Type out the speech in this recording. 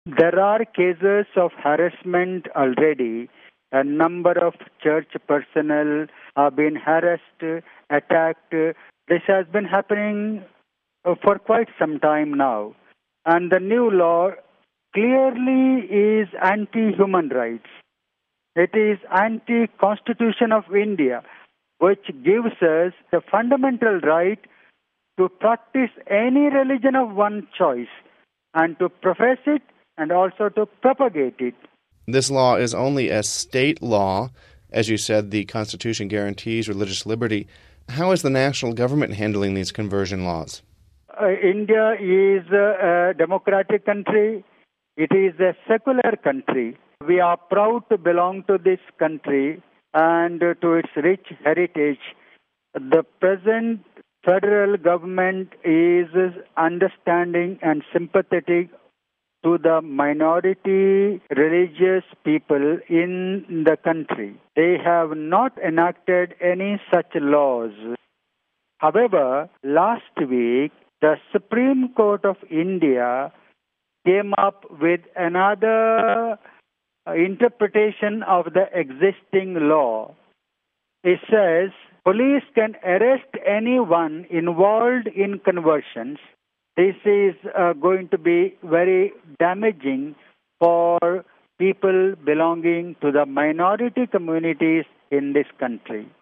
There are cases of harassment already. A number of church personnel have been harassed, attacked. This has been happening for quite some time now. And the new law clearly is anti-human rights. It is anti-Constitution of India, which gives us the fundamental right to practice any religion of one's choice and to profess it and also to propagate it. This law is only a state law. As you said, the Constitution guarantees religious liberty. How is the national government handling these conversion laws? India is a democratic country. It is a secular country. We are proud to belong to this country and to its rich heritage. The present federal government is understanding and sympathetic to the minority religious people in the country. They have not enacted any such laws. However, last week, the Supreme Court of India came up with another interpretation of the existing law. It says police can arrest anyone involved in conversions. This is going to be very damaging for people belonging to the minority communities in this country.